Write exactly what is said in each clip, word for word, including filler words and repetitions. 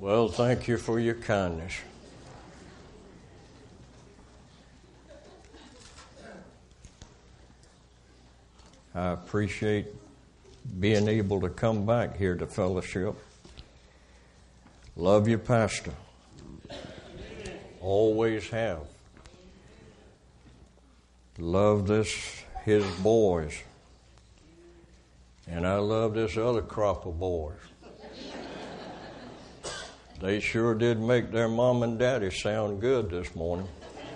Well, thank you for your kindness. I appreciate being able to come back here to fellowship. Love you, Pastor. Always have. Love this, his boys. And I love this other crop of boys. They sure did make their mom and daddy sound good this morning.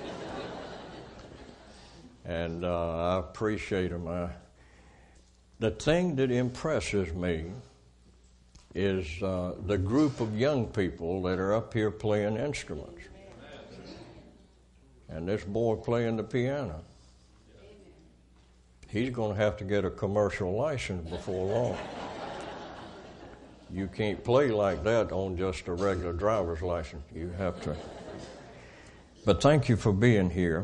And uh, I appreciate them. I, the thing that impresses me is uh, the group of young people that are up here playing instruments. And this boy playing the piano. He's going to have to get a commercial license before long. You can't play like that on just a regular driver's license. You have to. But thank you for being here.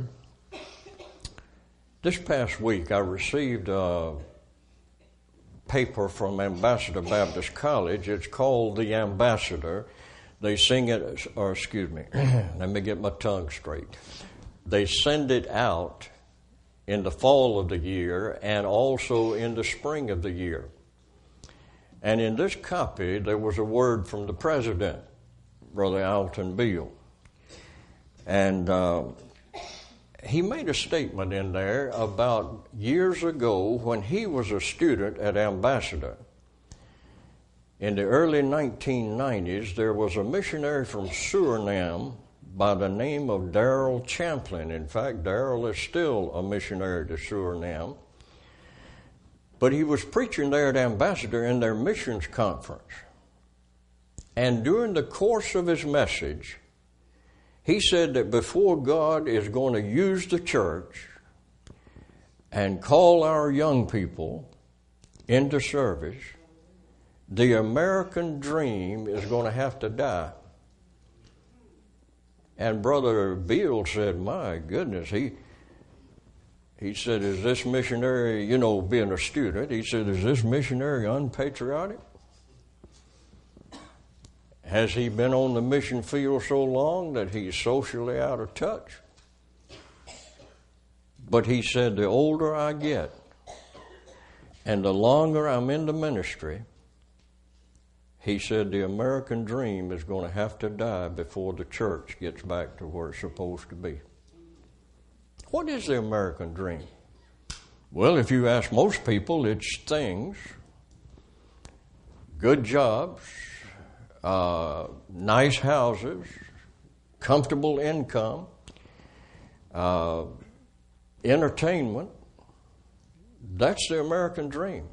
This past week, I received a paper from Ambassador Baptist College. It's called The Ambassador. They sing it, or excuse me, let me get my tongue straight. They send it out in the fall of the year and also in the spring of the year. And in this copy, there was a word from the president, Brother Alton Beal. And uh, he made a statement in there about years ago when he was a student at Ambassador. In the early nineteen nineties, there was a missionary from Suriname by the name of Darrell Champlin. In fact, Darrell is still a missionary to Suriname. But he was preaching there at Ambassador in their missions conference. And during the course of his message, he said that before God is going to use the church and call our young people into service, the American dream is going to have to die. And Brother Beal said, my goodness, he... He said, is this missionary, you know, being a student, he said, is this missionary unpatriotic? Has he been on the mission field so long that he's socially out of touch? But he said, the older I get and the longer I'm in the ministry, he said, the American dream is going to have to die before the church gets back to where it's supposed to be. What is the American dream? Well, if you ask most people, it's things, good jobs, uh, nice houses, comfortable income, uh, entertainment. That's the American dream.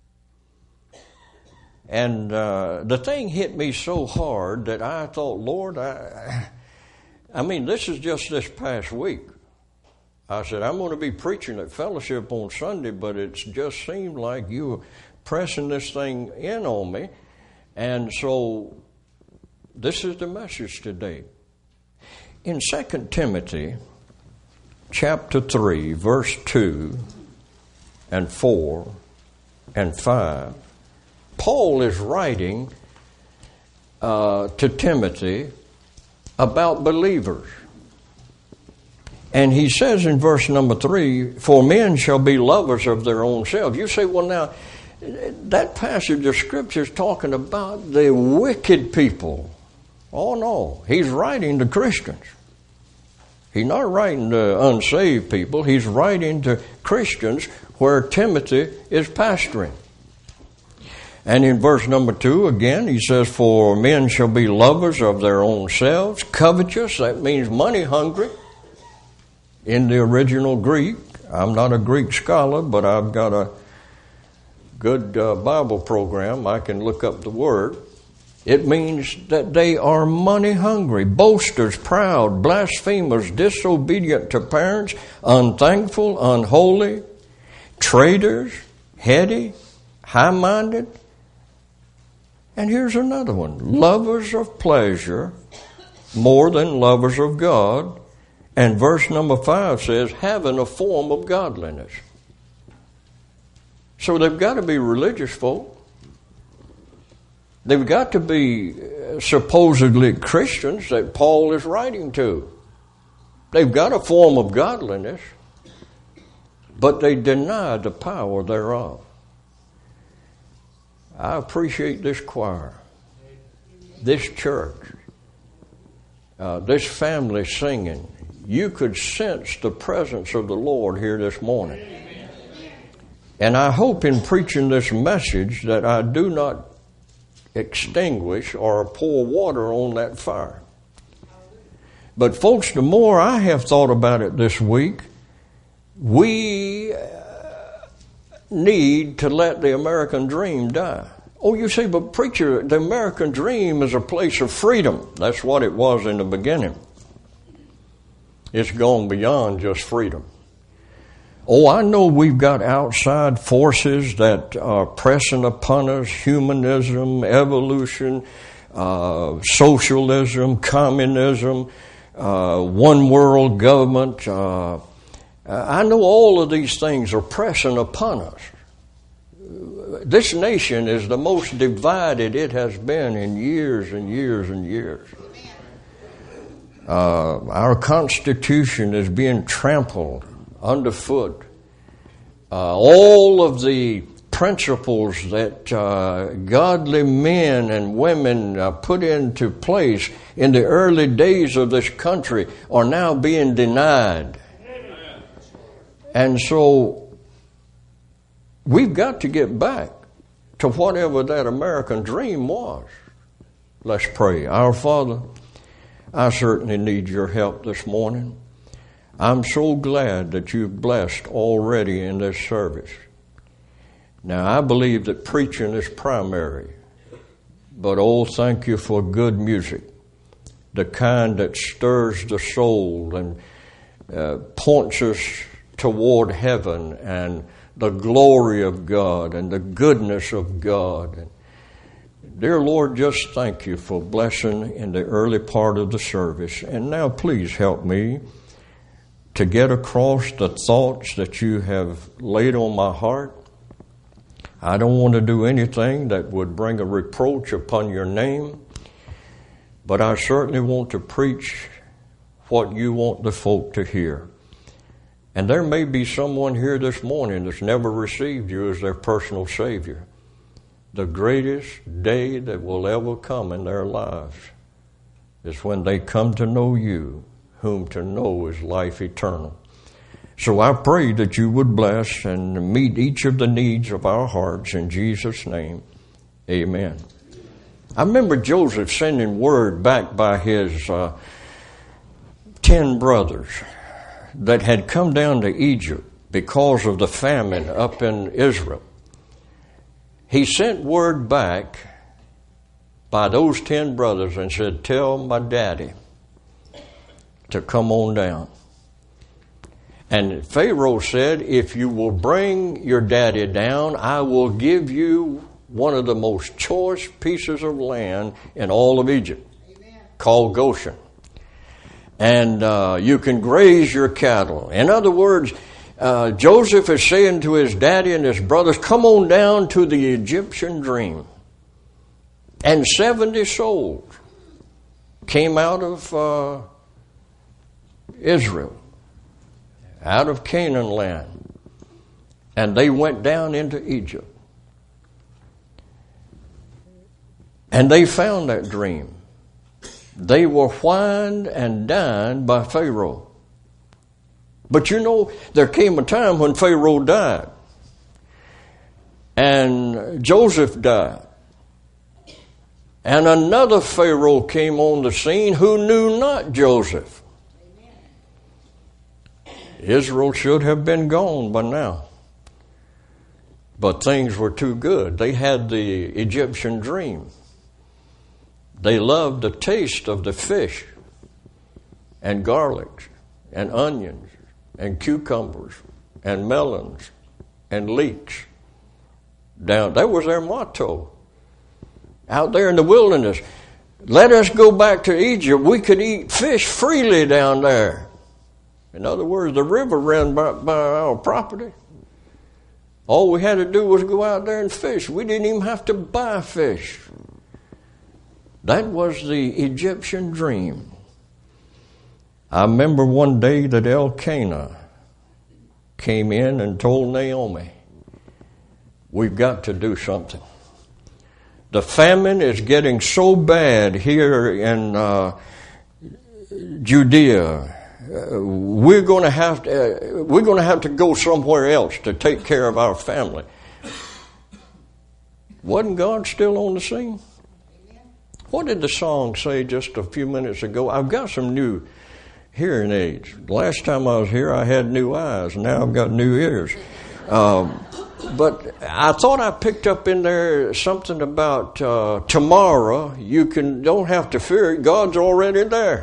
And uh, the thing hit me so hard that I thought, Lord, I, I mean, this is just this past week. I said, I'm going to be preaching at fellowship on Sunday, but it just seemed like you were pressing this thing in on me. And so this is the message today. In Second Timothy chapter three, verse two and four and five, Paul is writing uh, to Timothy about believers. And he says in verse number three, for men shall be lovers of their own selves. You say, well, now, that passage of Scripture is talking about the wicked people. Oh, no. He's writing to Christians. He's not writing to unsaved people. He's writing to Christians where Timothy is pastoring. And in verse number two, again, he says, for men shall be lovers of their own selves, covetous, that means money hungry. In the original Greek, I'm not a Greek scholar, but I've got a good uh, Bible program. I can look up the word. It means that they are money hungry, boasters, proud, blasphemers, disobedient to parents, unthankful, unholy, traitors, heady, high-minded. And here's another one, lovers of pleasure more than lovers of God. And verse number five says, having a form of godliness. So they've got to be religious folk. They've got to be supposedly Christians that Paul is writing to. They've got a form of godliness, but they deny the power thereof. I appreciate this choir, this church, uh, this family singing. You could sense the presence of the Lord here this morning. And I hope in preaching this message that I do not extinguish or pour water on that fire. But folks, the more I have thought about it this week, we need to let the American dream die. Oh, you say, but preacher, the American dream is a place of freedom. That's what it was in the beginning. It's gone beyond just freedom. Oh, I know we've got outside forces that are pressing upon us: humanism, evolution, uh, socialism, communism, uh, one world government. Uh, I know all of these things are pressing upon us. This nation is the most divided it has been in years and years and years. Uh, our Constitution is being trampled underfoot. Uh, all of the principles that uh, godly men and women uh, put into place in the early days of this country are now being denied. Amen. And so we've got to get back to whatever that American dream was. Let's pray. Our Father, I certainly need your help this morning. I'm so glad that you've blessed already in this service. Now, I believe that preaching is primary, but oh, thank you for good music, the kind that stirs the soul and uh, points us toward heaven and the glory of God and the goodness of God. And dear Lord, just thank you for blessing in the early part of the service. And now please help me to get across the thoughts that you have laid on my heart. I don't want to do anything that would bring a reproach upon your name, but I certainly want to preach what you want the folk to hear. And there may be someone here this morning that's never received you as their personal Savior. The greatest day that will ever come in their lives is when they come to know you, whom to know is life eternal. So I pray that you would bless and meet each of the needs of our hearts in Jesus' name. Amen. I remember Joseph sending word back by his uh, ten brothers that had come down to Egypt because of the famine up in Israel. He sent word back by those ten brothers and said, tell my daddy to come on down. And Pharaoh said, if you will bring your daddy down, I will give you one of the most choice pieces of land in all of Egypt, Amen. Called Goshen. And uh, you can graze your cattle. In other words, uh, Joseph is saying to his daddy and his brothers, come on down to the Egyptian dream. And seventy souls came out of uh, Israel, out of Canaan land, and they went down into Egypt. And they found that dream. They were whined and dined by Pharaoh. But you know, there came a time when Pharaoh died, and Joseph died. And another Pharaoh came on the scene who knew not Joseph. Israel should have been gone by now. But things were too good. They had the Egyptian dream. They loved the taste of the fish and garlics and onions and cucumbers and melons and leeks. Down, that was their motto. Out there in the wilderness, let us go back to Egypt. We could eat fish freely down there. In other words, the river ran by, by our property. All we had to do was go out there and fish. We didn't even have to buy fish. That was the Egyptian dream. I remember one day that Elkanah came in and told Naomi, we've got to do something. The famine is getting so bad here in uh, Judea. Uh, we're going to have to. Uh, we're going to have to go somewhere else to take care of our family. Wasn't God still on the scene? What did the song say just a few minutes ago? I've got some new hearing aids. Last time I was here, I had new eyes. Now I've got new ears. Um, but I thought I picked up in there something about uh, tomorrow. You can don't have to fear it. God's already there.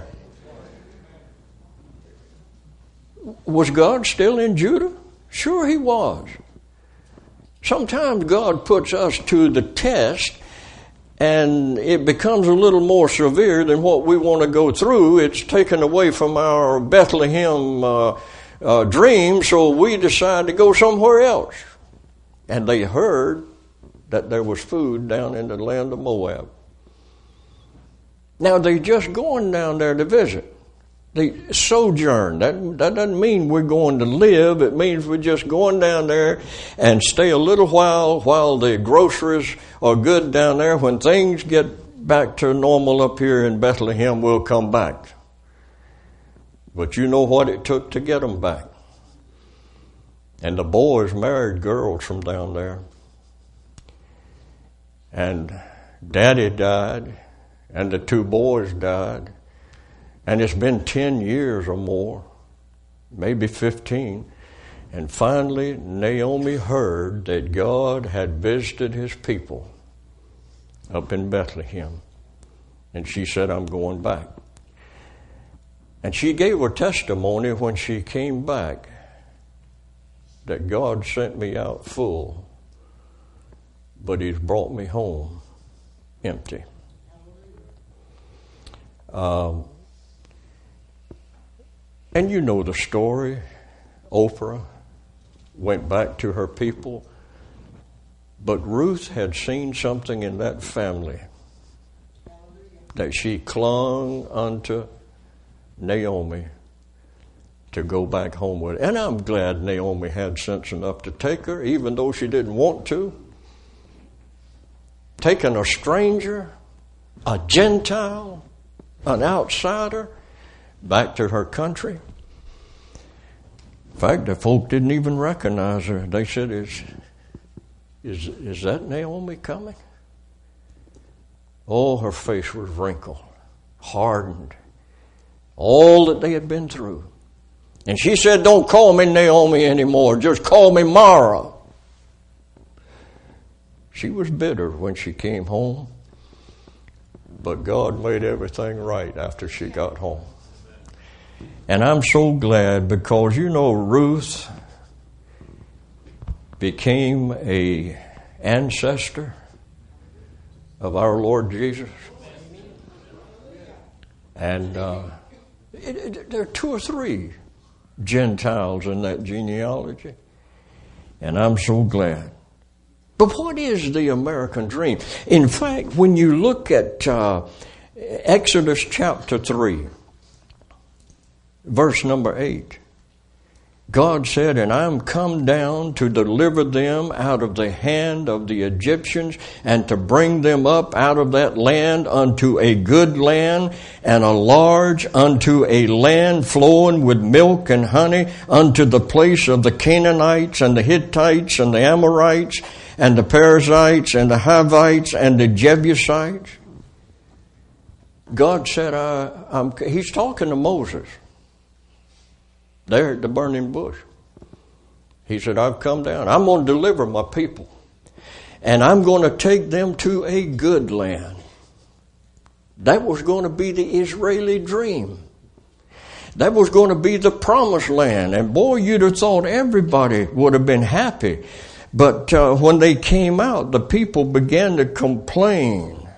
Was God still in Judah? Sure he was. Sometimes God puts us to the test and it becomes a little more severe than what we want to go through. It's taken away from our Bethlehem uh, uh, dream, so we decide to go somewhere else. And they heard that there was food down in the land of Moab. Now, they're just going down there to visit. They sojourn. That, that doesn't mean we're going to live. It means we're just going down there and stay a little while while the groceries are good down there. When things get back to normal up here in Bethlehem, we'll come back. But you know what it took to get them back. And the boys married girls from down there. And Daddy died, and the two boys died. And it's been ten years or more, maybe fifteen. And finally, Naomi heard that God had visited his people up in Bethlehem. And she said, I'm going back. And she gave her testimony when she came back that God sent me out full, but he's brought me home empty. Um, And you know the story. Oprah went back to her people. But Ruth had seen something in that family that she clung unto Naomi to go back home with. And I'm glad Naomi had sense enough to take her, even though she didn't want to. Taking a stranger, a Gentile, an outsider, back to her country. In fact, the folk didn't even recognize her. They said, is, is, is that Naomi coming? Oh, her face was wrinkled, hardened, all that they had been through. And she said, don't call me Naomi anymore, just call me Mara. She was bitter when she came home, but God made everything right after she got home. And I'm so glad, because, you know, Ruth became a ancestor of our Lord Jesus. And uh, it, it, there are two or three Gentiles in that genealogy. And I'm so glad. But what is the American dream? In fact, when you look at uh, Exodus chapter three, verse number eight, God said, and I'm come down to deliver them out of the hand of the Egyptians, and to bring them up out of that land unto a good land, and a large, unto a land flowing with milk and honey, unto the place of the Canaanites and the Hittites and the Amorites and the Perizzites and the Hivites and the Jebusites. God said, I, I'm, he's talking to Moses there at the burning bush. He said, I've come down. I'm going to deliver my people. And I'm going to take them to a good land. That was going to be the Israeli dream. That was going to be the promised land. And boy, you'd have thought everybody would have been happy. But uh, when they came out, the people began to complain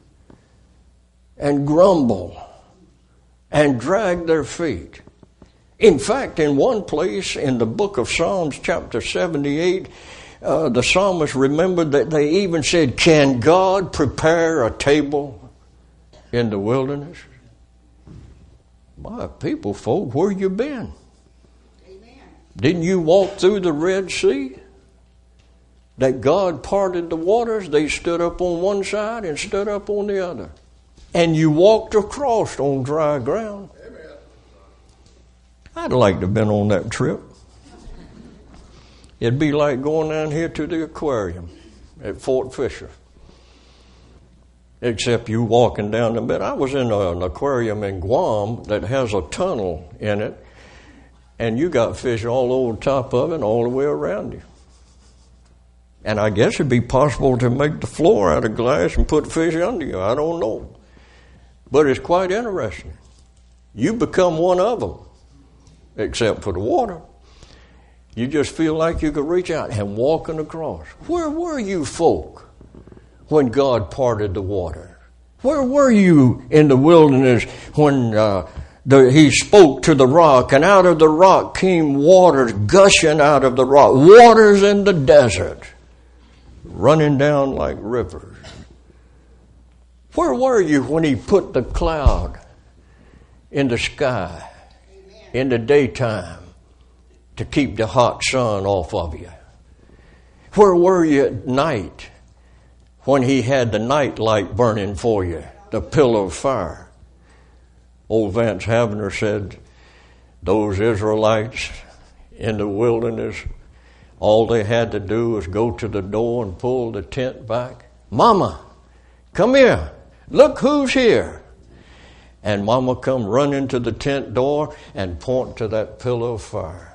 and grumble and drag their feet. In fact, in one place in the book of Psalms, chapter seventy-eight, uh, the psalmist remembered that they even said, can God prepare a table in the wilderness. My people, folk, where you been? Amen. Didn't you walk through the Red Sea? That God parted the waters, they stood up on one side and stood up on the other. And you walked across on dry ground. Amen. I'd like to have been on that trip. It'd be like going down here to the aquarium at Fort Fisher. Except you walking down the middle. I was in an aquarium in Guam that has a tunnel in it, and you got fish all over the top of it and all the way around you. And I guess it'd be possible to make the floor out of glass and put fish under you. I don't know. But it's quite interesting. You become one of them, except for the water. You just feel like you could reach out and walking across. Where were you folk when God parted the water? Where were you in the wilderness when uh, the, He spoke to the rock, and out of the rock came waters gushing out of the rock, waters in the desert, running down like rivers? Where were you when He put the cloud in the sky in the daytime to keep the hot sun off of you? Where were you at night when He had the night light burning for you, the pillar of fire? Old Vance Havner said, those Israelites in the wilderness, all they had to do was go to the door and pull the tent back. Mama, come here. Look who's here. And Mama come running to the tent door and point to that pillar of fire.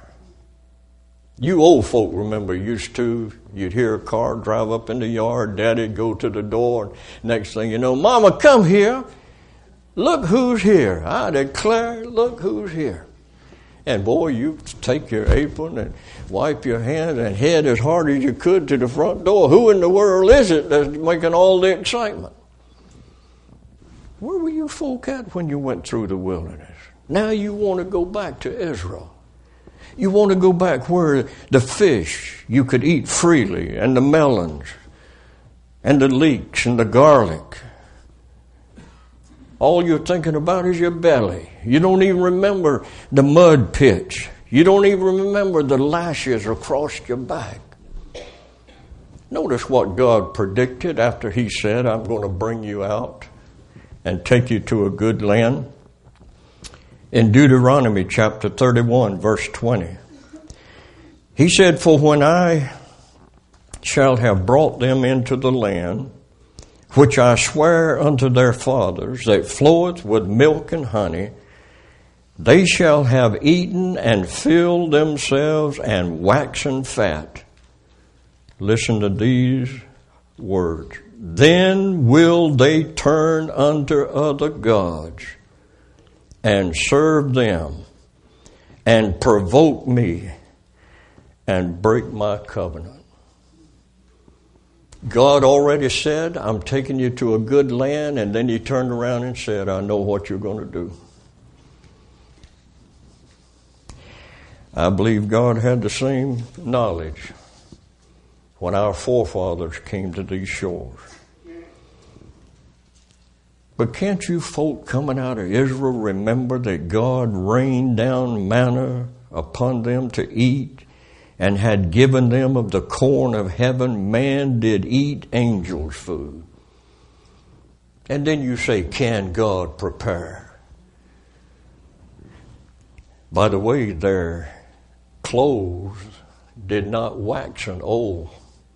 You old folk remember used to, you'd hear a car drive up in the yard, Daddy'd go to the door, and next thing you know, Mama, come here. Look who's here. I declare, look who's here. And boy, you take your apron and wipe your hands and head as hard as you could to the front door. Who in the world is it that's making all the excitement? Where were you folk at when you went through the wilderness? Now you want to go back to Israel. You want to go back where the fish you could eat freely, and the melons, and the leeks, and the garlic. All you're thinking about is your belly. You don't even remember the mud pits. You don't even remember the lashes across your back. Notice what God predicted after He said, I'm going to bring you out and take you to a good land. In Deuteronomy chapter thirty-one, verse twenty, He said, for when I shall have brought them into the land, which I swear unto their fathers, that floweth with milk and honey, they shall have eaten and filled themselves and waxen fat. Listen to these words. Then will they turn unto other gods and serve them and provoke me and break my covenant. God already said, I'm taking you to a good land, and then He turned around and said, I know what you're going to do. I believe God had the same knowledge when our forefathers came to these shores. But can't you folk coming out of Israel remember that God rained down manna upon them to eat, and had given them of the corn of heaven? Man did eat angels' food. And then you say, can God prepare? By the way, their clothes did not waxen old.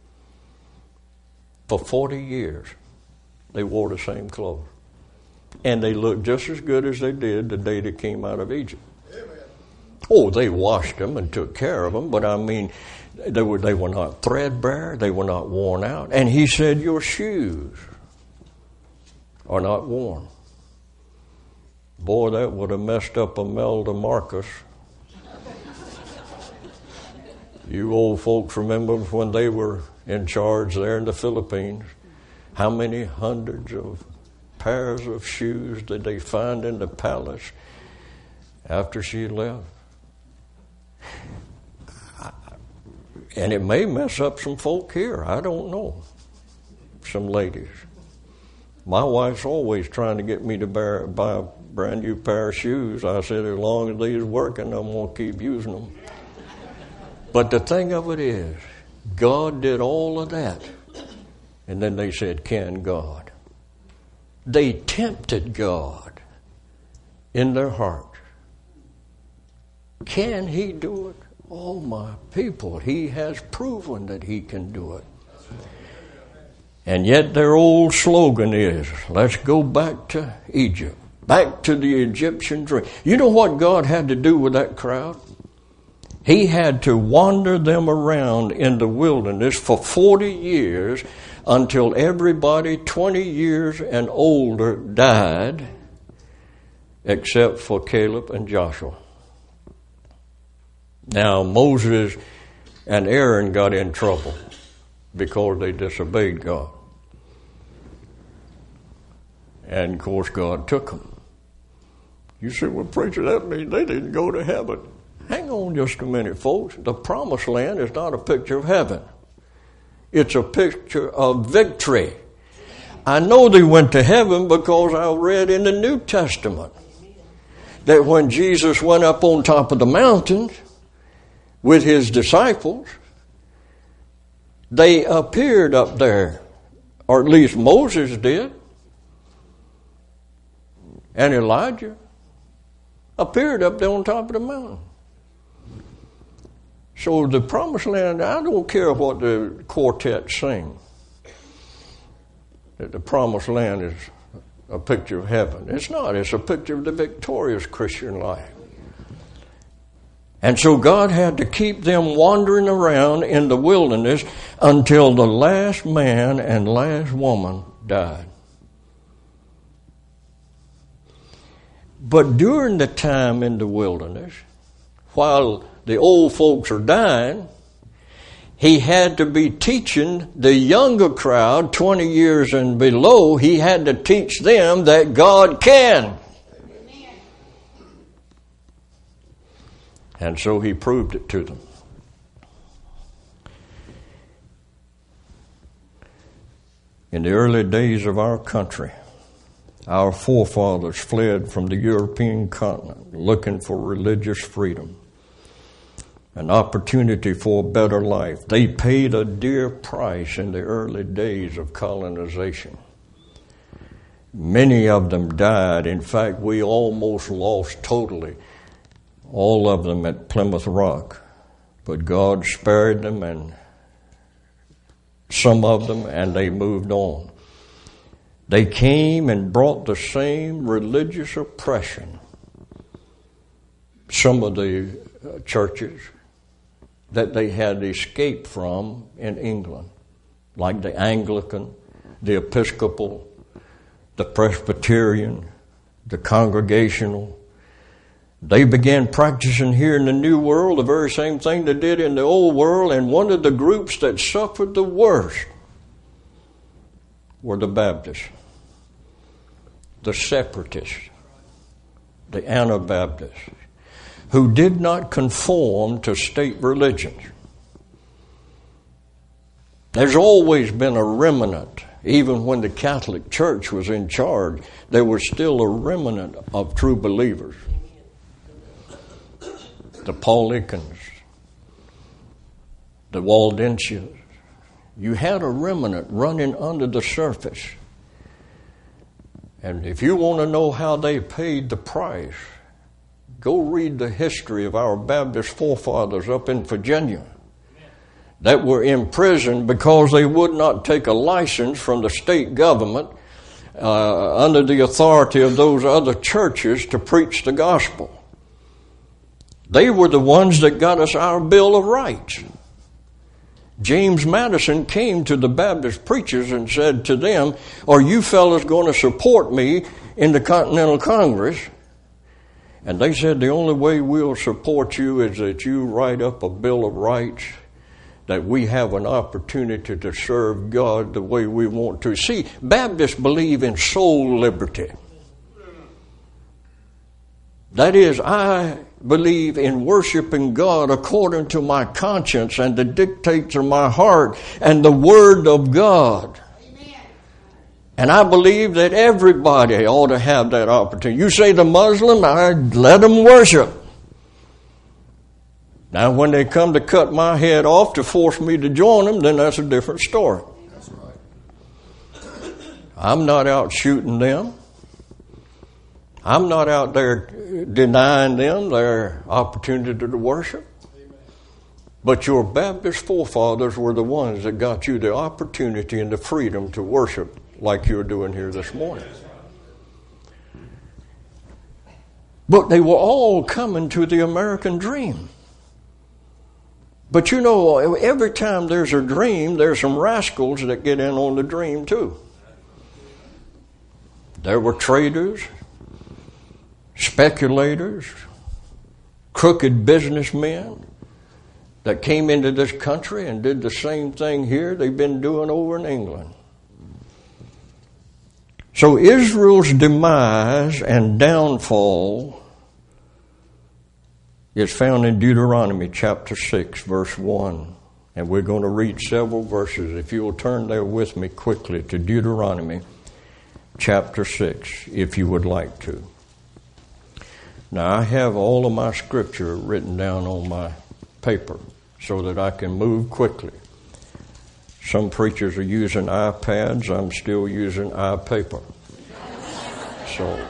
For forty years, they wore the same clothes. And they looked just as good as they did the day they came out of Egypt. Amen. Oh, they washed them and took care of them, but I mean, they were, they were not threadbare, they were not worn out. And He said, your shoes are not worn. Boy, that would have messed up Imelda Marcus. You old folks remember when they were in charge there in the Philippines, how many hundreds of pairs of shoes did they find in the palace after she left? And it may mess up some folk here. I don't know. Some ladies. My wife's always trying to get me to buy, buy a brand new pair of shoes. I said, as long as they's working, I'm going to keep using them. But the thing of it is, God did all of that. And then they said, can God? They tempted God in their hearts. Can he do it? Oh, my people, he has proven that he can do it. And yet their old slogan is, let's go back to Egypt, back to the Egyptian dream. You know what God had to do with that crowd? He had to wander them around in the wilderness for forty years until everybody twenty years and older died, except for Caleb and Joshua. Now, Moses and Aaron got in trouble because they disobeyed God. And, of course, God took them. You say, well, preacher, that means they didn't go to heaven. Hang on just a minute, folks. The promised land is not a picture of heaven. It's a picture of victory. I know they went to heaven because I read in the New Testament that when Jesus went up on top of the mountains with his disciples, they appeared up there, or at least Moses did, and Elijah appeared up there on top of the mountain. So the promised land, I don't care what the quartet sing, that the promised land is a picture of heaven. It's not. It's a picture of the victorious Christian life. And so God had to keep them wandering around in the wilderness until the last man and last woman died. But during the time in the wilderness, while the old folks are dying, he had to be teaching the younger crowd, twenty years and below, he had to teach them that God can. Amen. And so he proved it to them. In the early days of our country, our forefathers fled from the European continent looking for religious freedom, an opportunity for a better life. They paid a dear price in the early days of colonization. Many of them died. In fact, we almost lost totally all of them at Plymouth Rock. But God spared them, and some of them, and they moved on. They came and brought the same religious oppression. Some of the uh, churches that they had escaped from in England, like the Anglican, the Episcopal, the Presbyterian, the Congregational. They began practicing here in the New World the very same thing they did in the Old World, and one of the groups that suffered the worst were the Baptists, the Separatists, the Anabaptists, who did not conform to state religions. There's always been a remnant. Even when the Catholic Church was in charge, there was still a remnant of true believers. The Paulicans, the Waldensians. You had a remnant running under the surface. And if you want to know how they paid the price, go read the history of our Baptist forefathers up in Virginia that were imprisoned because they would not take a license from the state government uh, under the authority of those other churches to preach the gospel. They were the ones that got us our Bill of Rights. James Madison came to the Baptist preachers and said to them, are you fellas going to support me in the Continental Congress? And they said, the only way we'll support you is that you write up a Bill of Rights, that we have an opportunity to serve God the way we want to. See, Baptists believe in soul liberty. That is, I believe in worshiping God according to my conscience and the dictates of my heart and the Word of God. Amen. And I believe that everybody ought to have that opportunity. You say the Muslim, I let them worship. Now, when they come to cut my head off to force me to join them, then that's a different story. That's right. I'm not out shooting them. I'm not out there denying them their opportunity to worship. Amen. But your Baptist forefathers were the ones that got you the opportunity and the freedom to worship like you're doing here this morning. But they were all coming to the American dream. But you know, every time there's a dream, there's some rascals that get in on the dream too. There were traders, speculators, crooked businessmen that came into this country and did the same thing here they've been doing over in England. So Israel's demise and downfall is found in Deuteronomy chapter six, verse one. And we're going to read several verses. If you will turn there with me quickly to Deuteronomy chapter six, if you would like to. Now, I have all of my scripture written down on my paper so that I can move quickly. Some preachers are using iPads. I'm still using iPaper. So,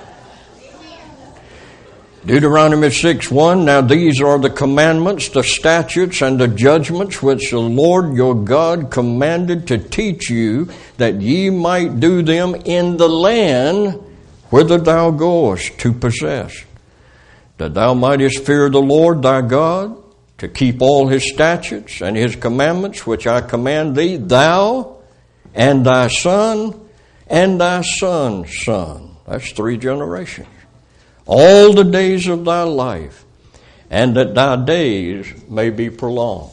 Deuteronomy six one, now these are the commandments, the statutes, and the judgments which the Lord your God commanded to teach you, that ye might do them in the land whither thou goest to possess, that thou mightest fear the Lord thy God, to keep all his statutes and his commandments which I command thee, thou and thy son and thy son's son. That's three generations. All the days of thy life, and that thy days may be prolonged.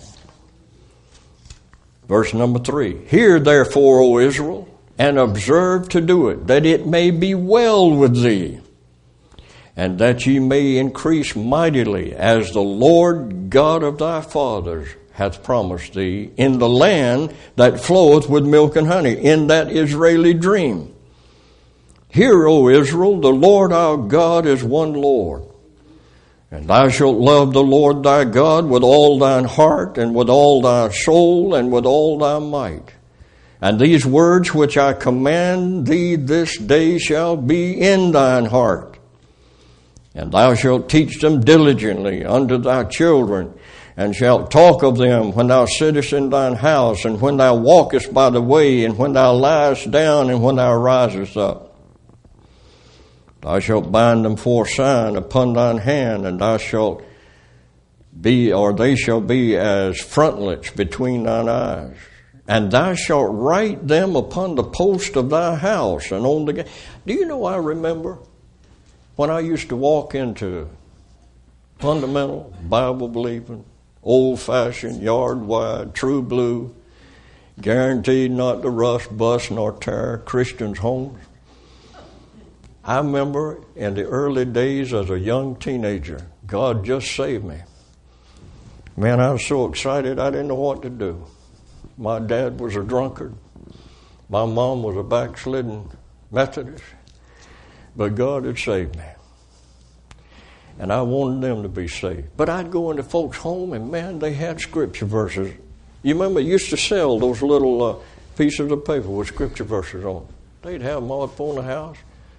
Verse number three. Hear therefore, O Israel, and observe to do it, that it may be well with thee, and that ye may increase mightily, as the Lord God of thy fathers hath promised thee, in the land that floweth with milk and honey, in that Israeli dream. Hear, O Israel, the Lord our God is one Lord. And thou shalt love the Lord thy God with all thine heart, and with all thy soul, and with all thy might. And these words which I command thee this day shall be in thine heart. And thou shalt teach them diligently unto thy children, and shalt talk of them when thou sittest in thine house, and when thou walkest by the way, and when thou liest down, and when thou risest up. Thou shalt bind them for a sign upon thine hand, and thou shalt be, or they shall be as frontlets between thine eyes. And thou shalt write them upon the post of thy house and on the gate. Do you know, I remember when I used to walk into fundamental, Bible-believing, old-fashioned, yard-wide, true blue, guaranteed not to rust, bust, nor tear Christians' homes. I remember in the early days as a young teenager, God just saved me. Man, I was so excited I didn't know what to do. My dad was a drunkard. My mom was a backslidden Methodist. But God had saved me. And I wanted them to be saved. But I'd go into folks' home and, man, they had scripture verses. You remember, they used to sell those little uh, pieces of paper with scripture verses on. They'd have them all up on the house.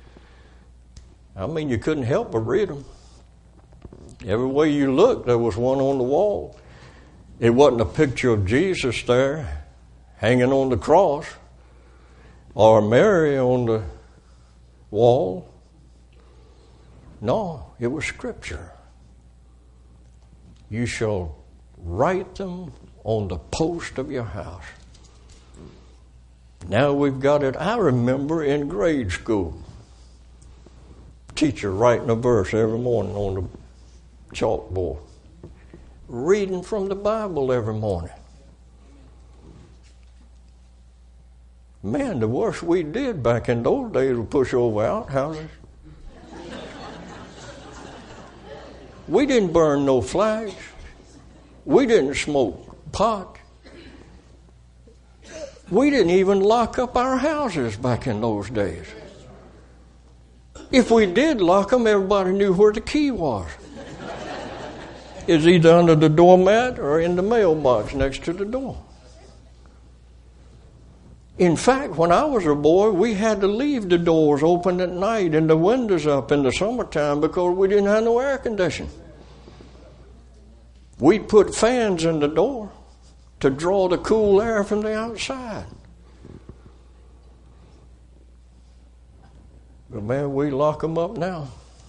I mean, you couldn't help but read them. Every way you looked, there was one on the wall. It wasn't a picture of Jesus there hanging on the cross or Mary on the wall. No, it was scripture. You shall write them on the post of your house. Now we've got it. I remember in grade school, teacher writing a verse every morning on the chalkboard, reading from the Bible every morning. Man, the worst we did back in those days was push over outhouses. We didn't burn no flags. We didn't smoke pot. We didn't even lock up our houses back in those days. If we did lock them, everybody knew where the key was. It's either under the doormat or in the mailbox next to the door. In fact, when I was a boy, we had to leave the doors open at night and the windows up in the summertime because we didn't have no air conditioning. We'd put fans in the door to draw the cool air from the outside. But man, we lock them up now.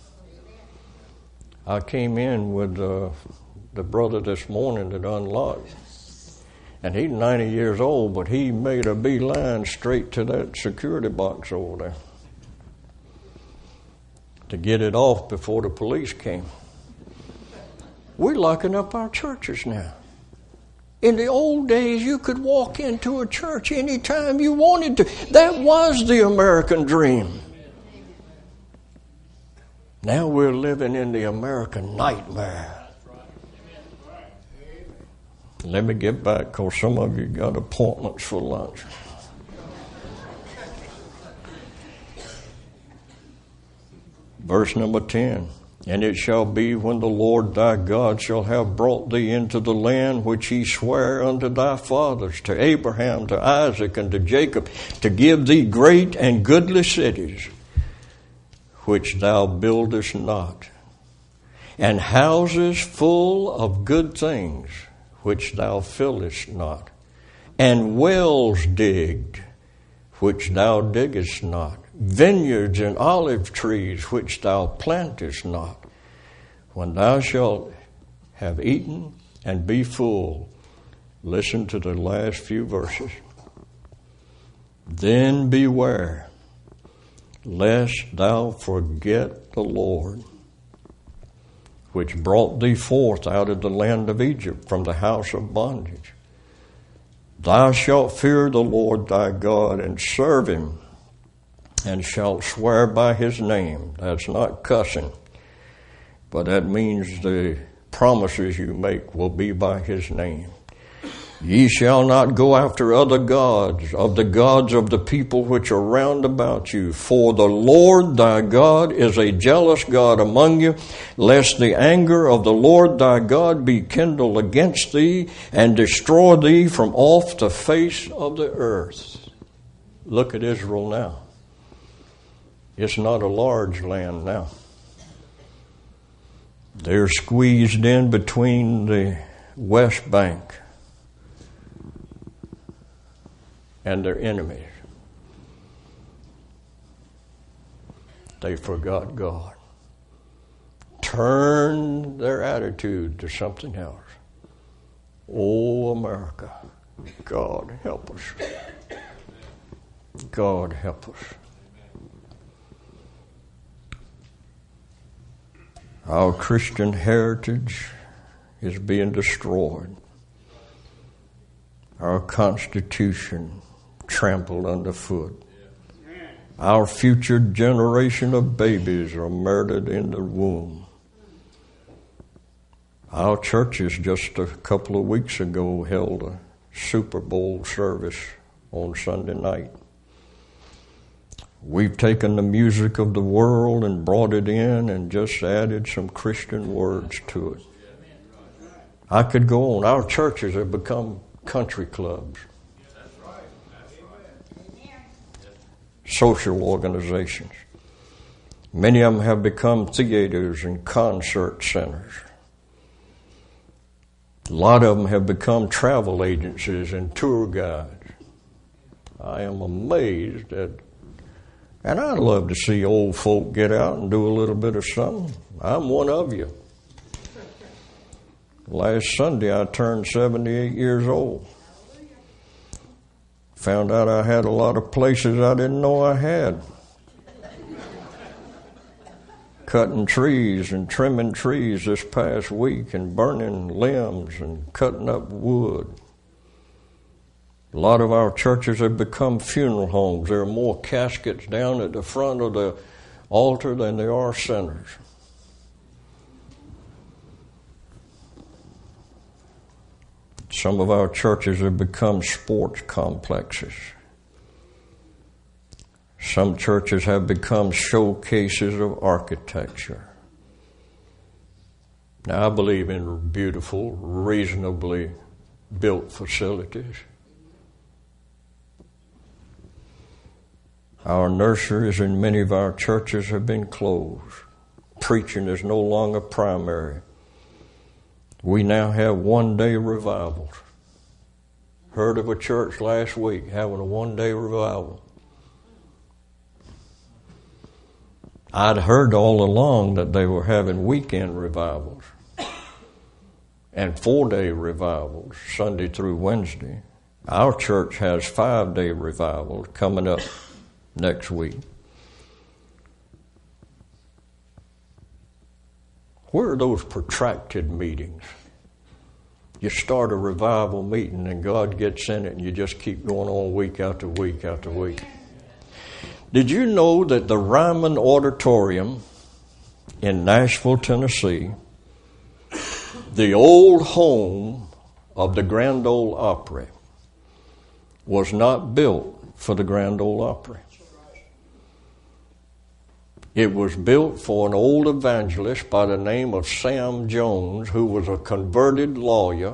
I came in with uh, the brother this morning that unlocked. And he's ninety years old, but he made a beeline straight to that security box over there to get it off before the police came. We're locking up our churches now. In the old days, you could walk into a church anytime you wanted to. That was the American dream. Now we're living in the American nightmare. Let me get back, because some of you got appointments for lunch. Verse number ten. And it shall be when the Lord thy God shall have brought thee into the land which he sware unto thy fathers, to Abraham, to Isaac, and to Jacob, to give thee great and goodly cities, which thou buildest not, and houses full of good things, which thou fillest not, and wells digged, which thou diggest not, vineyards and olive trees, which thou plantest not. When thou shalt have eaten and be full, listen to the last few verses. Then beware, lest thou forget the Lord, which brought thee forth out of the land of Egypt from the house of bondage. Thou shalt fear the Lord thy God and serve him, and shalt swear by his name. That's not cussing, but that means the promises you make will be by his name. Ye shall not go after other gods, of the gods of the people which are round about you. For the Lord thy God is a jealous God among you, lest the anger of the Lord thy God be kindled against thee, and destroy thee from off the face of the earth. Look at Israel now. It's not a large land now. They're squeezed in between the West Bank and their enemies. They forgot God. Turned their attitude to something else. Oh, America, God help us. God help us. Our Christian heritage is being destroyed. Our Constitution trampled underfoot. Our future generation of babies are murdered in the womb. Our churches just a couple of weeks ago held a Super Bowl service on Sunday night. We've taken the music of the world and brought it in and just added some Christian words to it. I could go on. Our churches have become country clubs. Social organizations. Many of them have become theaters and concert centers. A lot of them have become travel agencies and tour guides. I am amazed at, and I'd love to see old folk get out and do a little bit of something. I'm one of you. Last Sunday I turned seventy-eight years old. Found out I had a lot of places I didn't know I had. Cutting trees and trimming trees this past week and burning limbs and cutting up wood. A lot of our churches have become funeral homes. There are more caskets down at the front of the altar than there are sinners. Some of our churches have become sports complexes. Some churches have become showcases of architecture. Now, I believe in beautiful, reasonably built facilities. Our nurseries in many of our churches have been closed. Preaching is no longer primary. We now have one-day revivals. Heard of a church last week having a one-day revival. I'd heard all along that they were having weekend revivals and four-day revivals, Sunday through Wednesday. Our church has five-day revivals coming up next week. Where are those protracted meetings? You start a revival meeting and God gets in it and you just keep going on week after week after week. Did you know that the Ryman Auditorium in Nashville, Tennessee, the old home of the Grand Ole Opry, was not built for the Grand Ole Opry? It was built for an old evangelist by the name of Sam Jones, who was a converted lawyer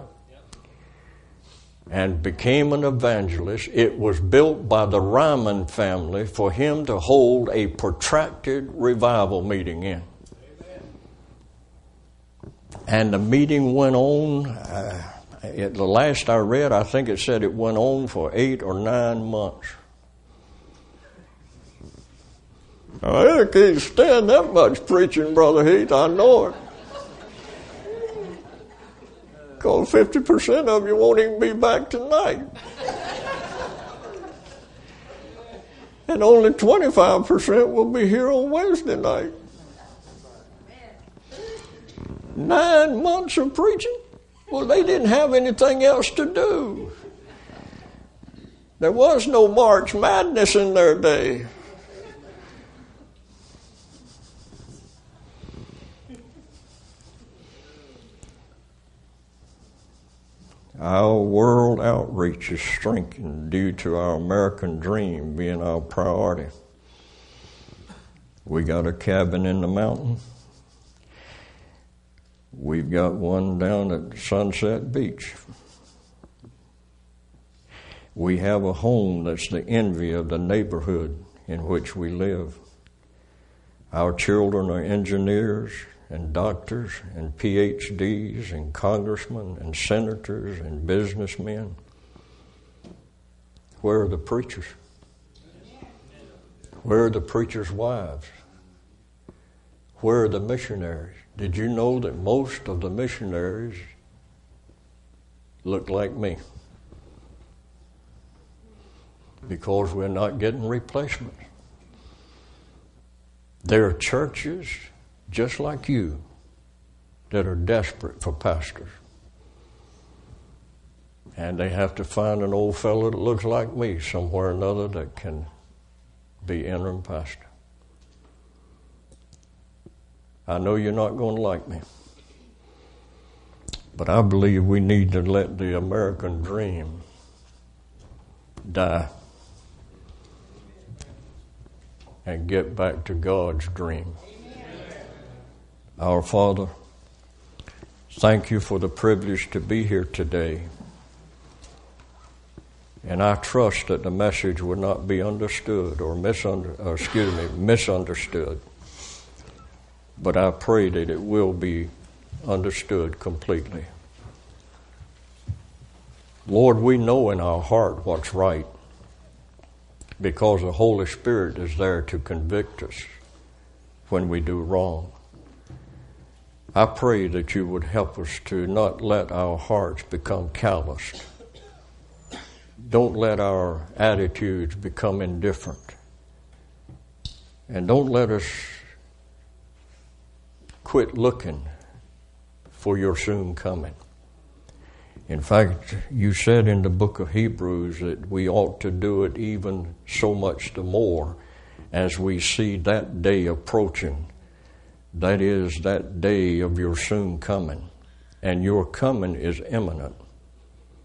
and became an evangelist. It was built by the Ryman family for him to hold a protracted revival meeting in. And the meeting went on, uh, at the last I read, I think it said it went on for eight or nine months. I can't stand that much preaching, Brother Heath. I know it. Because fifty percent of you won't even be back tonight. And only twenty-five percent will be here on Wednesday night. Nine months of preaching? Well, they didn't have anything else to do. There was no March Madness in their day. Our world outreach is strengthened due to our American dream being our priority. We got a cabin in the mountain. We've got one down at Sunset Beach. We have a home that's the envy of the neighborhood in which we live. Our children are engineers and doctors and P H Ds and congressmen and senators and businessmen. Where are the preachers? Where are the preachers' wives? Where are the missionaries? Did you know that most of the missionaries look like me? Because we're not getting replacements. There are churches just like you that are desperate for pastors. And they have to find an old fellow that looks like me somewhere or another that can be interim pastor. I know you're not going to like me, but I believe we need to let the American dream die and get back to God's dream. Our Father, thank you for the privilege to be here today. And I trust that the message will not be understood or misunder, or excuse me, misunderstood. But I pray that it will be understood completely. Lord, we know in our heart what's right because the Holy Spirit is there to convict us when we do wrong. I pray that you would help us to not let our hearts become calloused. Don't let our attitudes become indifferent. And don't let us quit looking for your soon coming. In fact, you said in the book of Hebrews that we ought to do it even so much the more as we see that day approaching. That is that day of your soon coming. And your coming is imminent.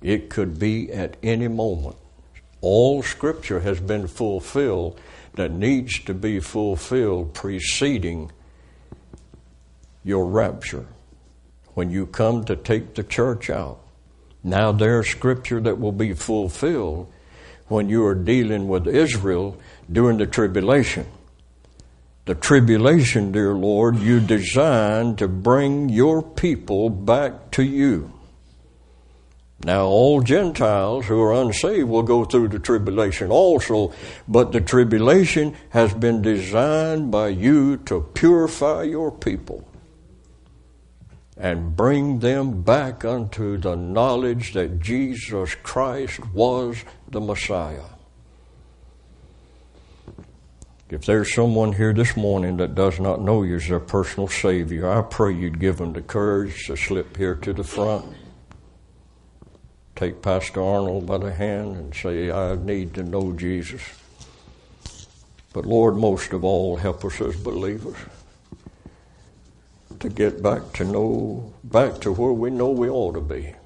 It could be at any moment. All Scripture has been fulfilled that needs to be fulfilled preceding your rapture. When you come to take the church out, now there's Scripture that will be fulfilled when you are dealing with Israel during the tribulation. The tribulation, dear Lord, you designed to bring your people back to you. Now, all Gentiles who are unsaved will go through the tribulation also, but the tribulation has been designed by you to purify your people and bring them back unto the knowledge that Jesus Christ was the Messiah. If there's someone here this morning that does not know you as their personal Savior, I pray you'd give them the courage to slip here to the front. Take Pastor Arnold by the hand and say, I need to know Jesus. But Lord, most of all, help us as believers to get back to know, back to where we know we ought to be.